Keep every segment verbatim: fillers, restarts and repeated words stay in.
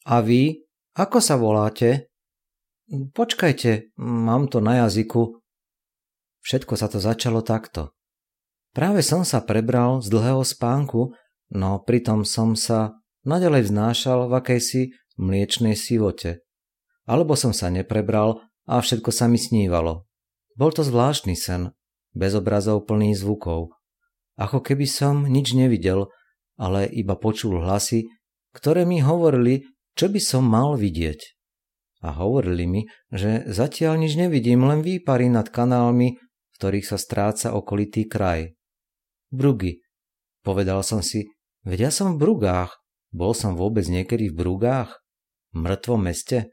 A vy? Ako sa voláte? Počkajte, mám to na jazyku. Všetko sa to začalo takto. Práve som sa prebral z dlhého spánku, no pritom som sa naďalej vznášal v akejsi mliečnej sivote. Alebo som sa neprebral a všetko sa mi snívalo. Bol to zvláštny sen, bez obrazov plný zvukov. Ako keby som nič nevidel, ale iba počul hlasy, ktoré mi hovorili, čo by som mal vidieť. A hovorili mi, že zatiaľ nič nevidím, len výpary nad kanálmi, v ktorých sa stráca okolitý kraj. Brugy. Povedal som si, veď ja som v Brugách. Bol som vôbec niekedy v Brugách? Mŕtvom meste?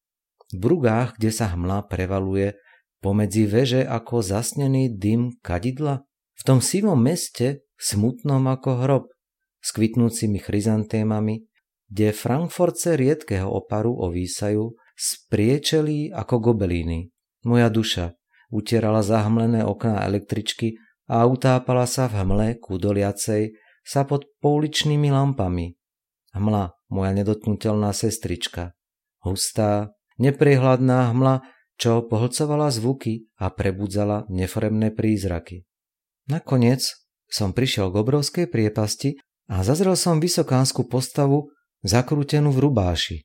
V Brugách, kde sa hmla prevaluje pomedzi veže ako zasnený dym kadidla? V tom sivom meste, smutnom ako hrob, s kvitnúcimi chryzantémami, kde frankforce riedkeho oparu ovísajú, spriečelí ako gobelíny. Moja duša utierala zahmlené okná električky a utápala sa v hmle kúdoliacej sa pod pouličnými lampami. Hmla, moja nedotknutelná sestrička. Hustá, nepriehľadná hmla, čo pohlcovala zvuky a prebudzala neforemné prízraky. Nakoniec som prišiel k obrovskej priepasti a zazrel som vysokánsku postavu zakrútenú v rubáši.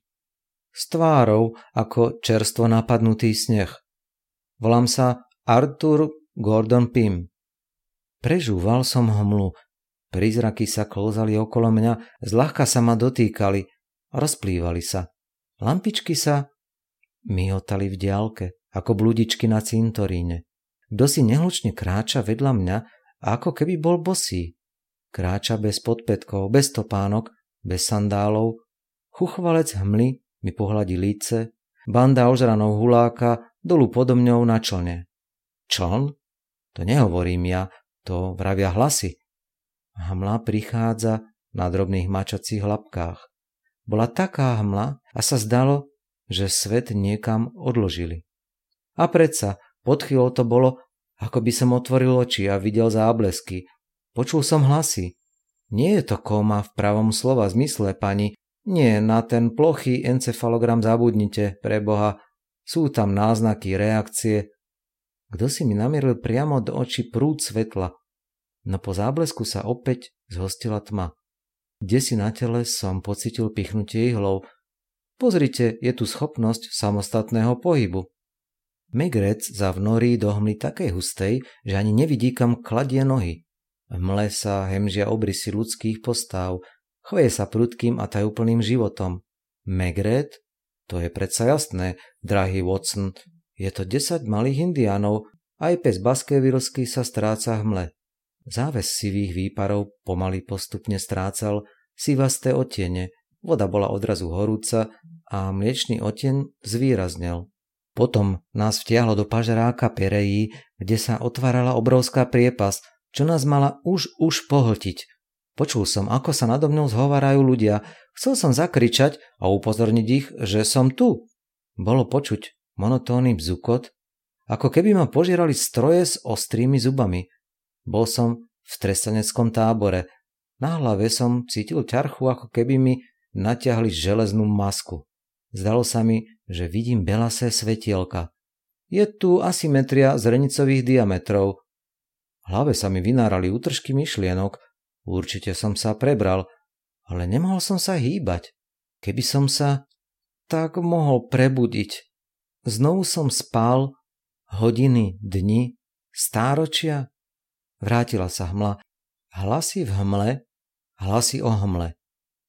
S tvárou ako čerstvo napadnutý sneh. Volám sa Arthur Gordon Pym. Prežúval som hmlu. Prízraky sa klzali okolo mňa, zľahka sa ma dotýkali, rozplývali sa. Lampičky sa mihotali v diaľke, ako bludičky na cintoríne. Kdosi nehlučne kráča vedľa mňa, ako keby bol bosý. Kráča bez podpätkov, bez topánok, bez sandálov. Chuchvalec hmly mi pohľadí líce, banda ožranov huláka dolu podo mňou na člne. Čln? To nehovorím ja, to vravia hlasy. Hmla prichádza na drobných mačacích labkách. Bola taká hmla a sa zdalo, že svet niekam odložili. A predsa, pod chvíľou to bolo, ako by som otvoril oči a videl záblesky. Počul som hlasy. Nie je to kóma v pravom slova zmysle, pani. Nie, na ten plochý encefalogram zabudnite, preboha. Sú tam náznaky, reakcie. Kto si mi namieril priamo do očí prúd svetla, no po záblesku sa opäť zhostila tma. Kdesi na tele som pocitil pichnutie ihlov. Pozrite, je tu schopnosť samostatného pohybu. Megrec zavnorí do hmly takej hustej, že ani nevidí, kam kladie nohy. V mle sa hemžia obrysy ľudských postáv, chveje sa prudkým a tajúplným životom. Megret? To je predsa jasné, drahý Watson. Je to desať malých indiánov, aj pes baskervillský sa stráca v mle. Záves sivých výparov pomaly postupne strácal sivasté otiene, voda bola odrazu horúca a mliečný oteň zvýraznel. Potom nás vtiahlo do pažeráka Perejí, kde sa otvárala obrovská priepas, čo nás mala už už pohltiť. Počul som, ako sa nado mnou zhovárajú ľudia. Chcel som zakričať a upozorniť ich, že som tu. Bolo počuť monotónny bzukot, ako keby ma požírali stroje s ostrými zubami. Bol som v trestaneckom tábore. Na hlave som cítil ťarchu, ako keby mi natiahli železnú masku. Zdalo sa mi, že vidím belasé svetielka. Je tu asymetria zrenicových diametrov. V hlave sa mi vynárali útržky myšlienok. Určite som sa prebral, ale nemohol som sa hýbať. Keby som sa tak mohol prebudiť. Znovu som spal hodiny, dni, stáročia. Vrátila sa hmla. Hlasy v hmle, hlasy o hmle.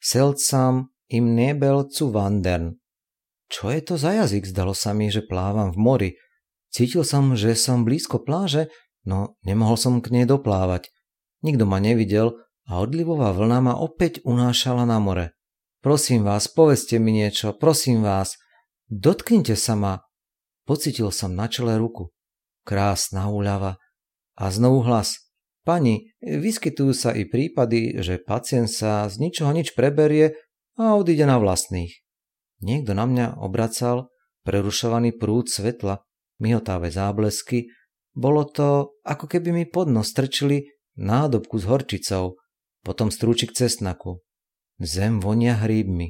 Seltsam im nebel zu wandern. Čo je to za jazyk? Zdalo sa mi, že plávam v mori. Cítil som, že som blízko pláže, no nemohol som k nej doplávať. Nikto ma nevidel a odlivová vlna ma opäť unášala na more. Prosím vás, povedzte mi niečo, prosím vás. Dotknite sa ma. Pocítil som na čele ruku. Krásna úľava. A znovu hlas. Pani, vyskytujú sa i prípady, že pacient sa z ničoho nič preberie a odíde na vlastných. Niekto na mňa obracal prerušovaný prúd svetla, mihotavé záblesky. Bolo to, ako keby mi pod nos strčili nádobku s horčicou, potom strúčik cesnaku. Zem vonia hríbmi.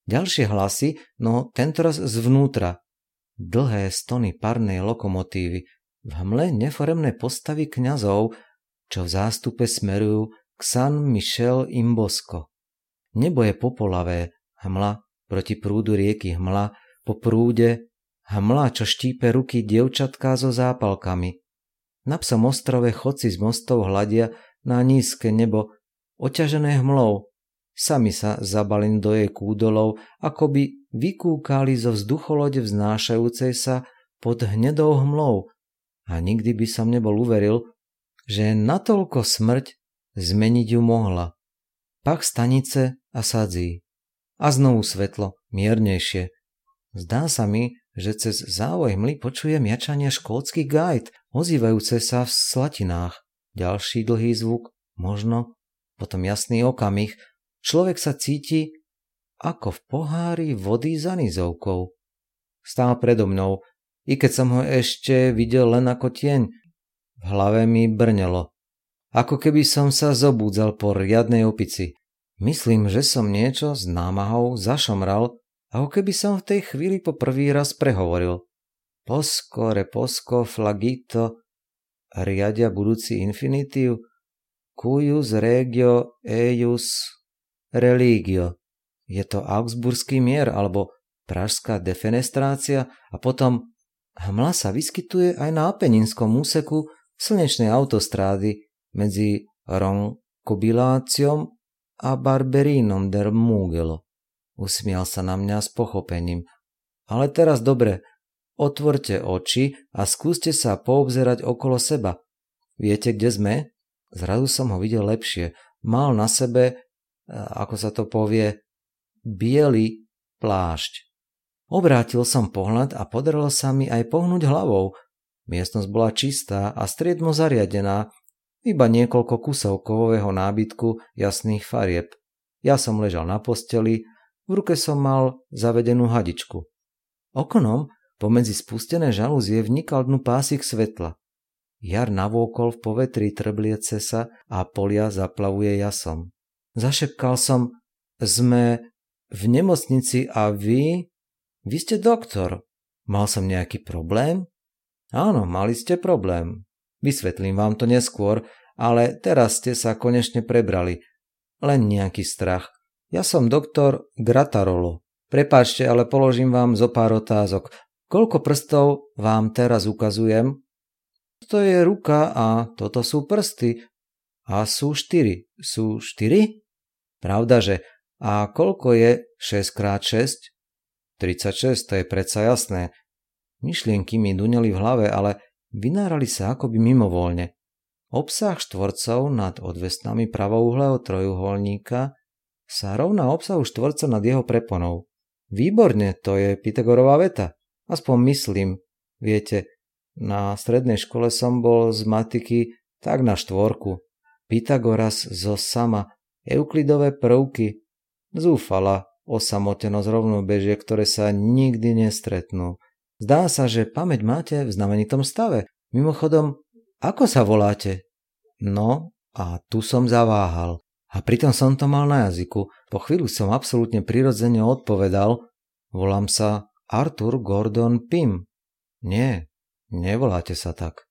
Ďalšie hlasy, no tentoraz zvnútra. Dlhé stony parnej lokomotívy, v hmle neforemné postavy kňazov, čo v zástupe smerujú k San Michel Imbosko. Nebo je popolavé, hmla proti prúdu rieky, hmla po prúde, hmla, čo štípe ruky dievčatká so zápalkami. Na psom ostrove chodci z mostov hľadia na nízke nebo, oťažené hmlou. Sami sa zabalím do jej kúdolov, ako by vykúkali zo vzducholode vznášajúcej sa pod hnedou hmlou. A nikdy by som nebol uveril, že natoľko smrť zmeniť ju mohla. Pak stanice a sadzí. A znovu svetlo, miernejšie. Zdá sa mi, že cez závoj hmly počujem jačanie škótskych gajt, ozývajúce sa v slatinách. Ďalší dlhý zvuk, možno, potom jasný okamih. Človek sa cíti ako v pohári vody za nizovkou. Stál predo mnou, i keď som ho ešte videl len ako tieň. V hlave mi brnelo. Ako keby som sa zobúdzal po riadnej opici. Myslím, že som niečo s námahou zašomral, ako keby som v tej chvíli po prvý raz prehovoril. Posko, reposko, flagito, riadia budúci infinitív, cuius regio eius religio. Je to augsburský mier alebo pražská defenestrácia a potom hmla sa vyskytuje aj na Apeninskom úseku slnečnej autostrády medzi Roncobiláciom a Barberínom der Mugello. Usmial sa na mňa s pochopením. Ale teraz dobre, otvorte oči a skúste sa poobzerať okolo seba. Viete, kde sme? Zrazu som ho videl lepšie. Mal na sebe, ako sa to povie, biely plášť. Obrátil som pohľad a podarilo sa mi aj pohnúť hlavou. Miestnosť bola čistá a striedmo zariadená, iba niekoľko kusov kovového nábytku jasných farieb. Ja som ležal na posteli, v ruke som mal zavedenú hadičku. Okonom pomedzi spustené žalúzie vnikal dnu pásik svetla. Jar navôkol v povetrí trbliece sa a polia zaplavuje jasom. Zašepkal som, sme v nemocnici a vy... Vy ste doktor. Mal som nejaký problém? Áno, mali ste problém. Vysvetlím vám to neskôr, ale teraz ste sa konečne prebrali. Len nejaký strach. Ja som doktor Gratarolo. Prepáčte, ale položím vám zo pár otázok. Koľko prstov vám teraz ukazujem? To je ruka a toto sú prsty. A sú štyri. Sú štyri? Pravdaže. A koľko je šesť krát šesť? tridsaťšesť, to je predsa jasné. Myšlienky mi duňali v hlave, ale vynárali sa akoby mimovoľne. Obsah štvorcov nad odvesnami pravouhlého trojuholníka sa rovná obsahu štvorca nad jeho preponou. Výborne, to je Pythagorová veta. Aspoň myslím. Viete, na strednej škole som bol z matiky tak na štvorku. Pythagoras zo sama, euklidové prvky, zúfala osamotenosť rovnobežie, ktoré sa nikdy nestretnú. Zdá sa, že pamäť máte v znamenitom stave. Mimochodom, ako sa voláte? No, a tu som zaváhal. A pritom som to mal na jazyku. Po chvíľu som absolútne prirodzene odpovedal. Volám sa Arthur Gordon Pym. Nie, nevoláte sa tak.